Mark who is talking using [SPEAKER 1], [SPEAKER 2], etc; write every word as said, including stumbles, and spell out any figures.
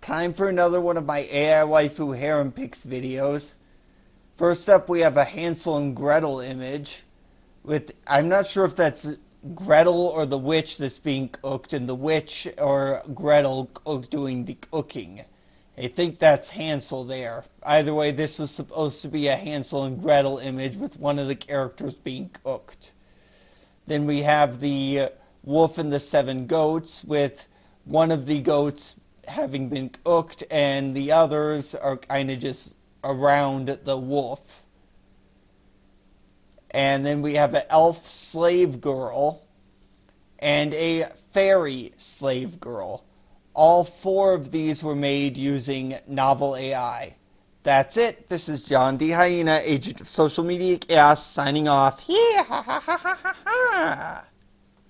[SPEAKER 1] Time for another one of my A I Waifu Harem Pics videos. First up, we have a Hansel and Gretel image. With I'm not sure if that's Gretel or the witch that's being cooked, and the witch or Gretel doing the cooking. I think that's Hansel there. Either way, this was supposed to be a Hansel and Gretel image with one of the characters being cooked. Then we have the Wolf and the Seven Goats, with one of the goats having been cooked and the others are kind of just around the wolf. And then we have an elf slave girl and a fairy slave girl. All four of these were made using Novel A I. That's it. This is John D. Hyena, agent of Social Media Chaos, signing off. Yeah, ha ha ha ha ha.